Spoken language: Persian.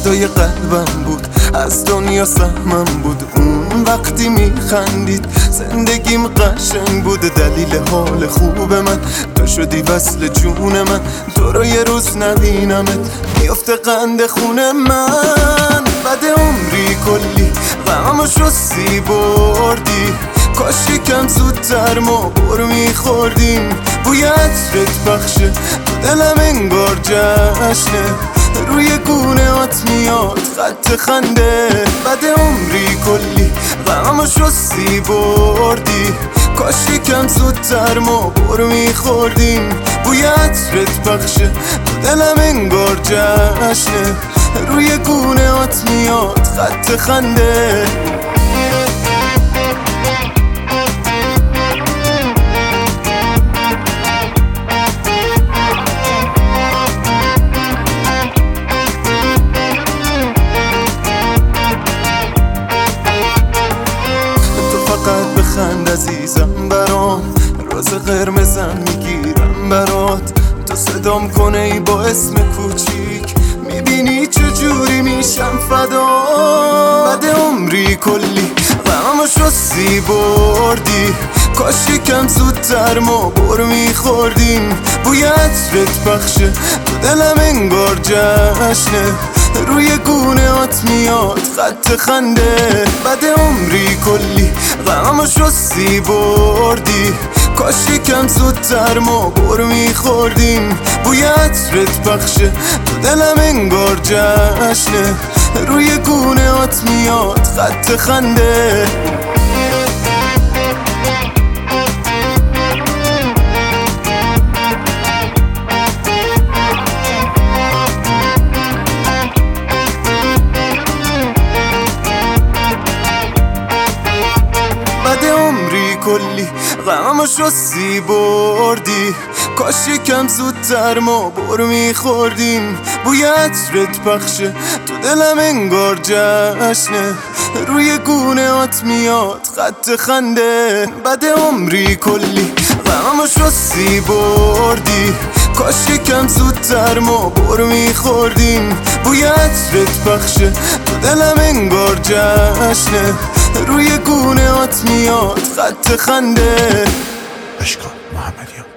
فدای قلبم بود، از دنیا سهمم بود. اون وقتی میخندید زندگیم قشنگ بود. دلیل حال خوب من تو شدی وصل جون من. تو رو یه روز نبینمت میفته قند خون من. بعد عمری کلی غمو شستی بردی، کاش یکم زودتر ما برو میخوردیم. بوی عطرت بخشه تو دلم انگار جشنه، روی گونه هات میاد خط خنده. بعد عمری کلی غمو شستی بردی، کاش یکم زودتر ما برو میخوردیم. بوی عطرت بخشه تو دلم انگار جشنه، روی گونه هات میاد خط خنده. فقط بخند عزیزم برام، روز قرمزم میگیرم برات. تو صدام کنه ای با اسم کوچیک، میبینی چجوری میشم فدا. بعد عمری کلی غمو شستی بردی، کاش یکم زودتر ما برو میخوردیم. بوی عطرت بخشه تو دلم انگار جشنه، روی گونه هات میاد خط خنده. بعد عمری کلی غمو شستی بردی، کاش یکم زودتر ما برو میخوردیم. بوی عطرت بخشه تو دلم انگار جشنه، روی گونه هات میاد خط خنده. بعد عمری کلی غمو شستی بردی، کاش یکم زودتر ما برو میخوردیم. بوی عطرت بخشه تو دلم انگار جشنه، روی گونه هات میاد خط خنده. بعد عمری کلی غمو شستی بردی، کاش یکم زودتر ما برو میخوردیم. بوی عطرت بخشه تو دلم انگار جشنه، روی گونه هات میاد خط خنده. اشکان محمدیان.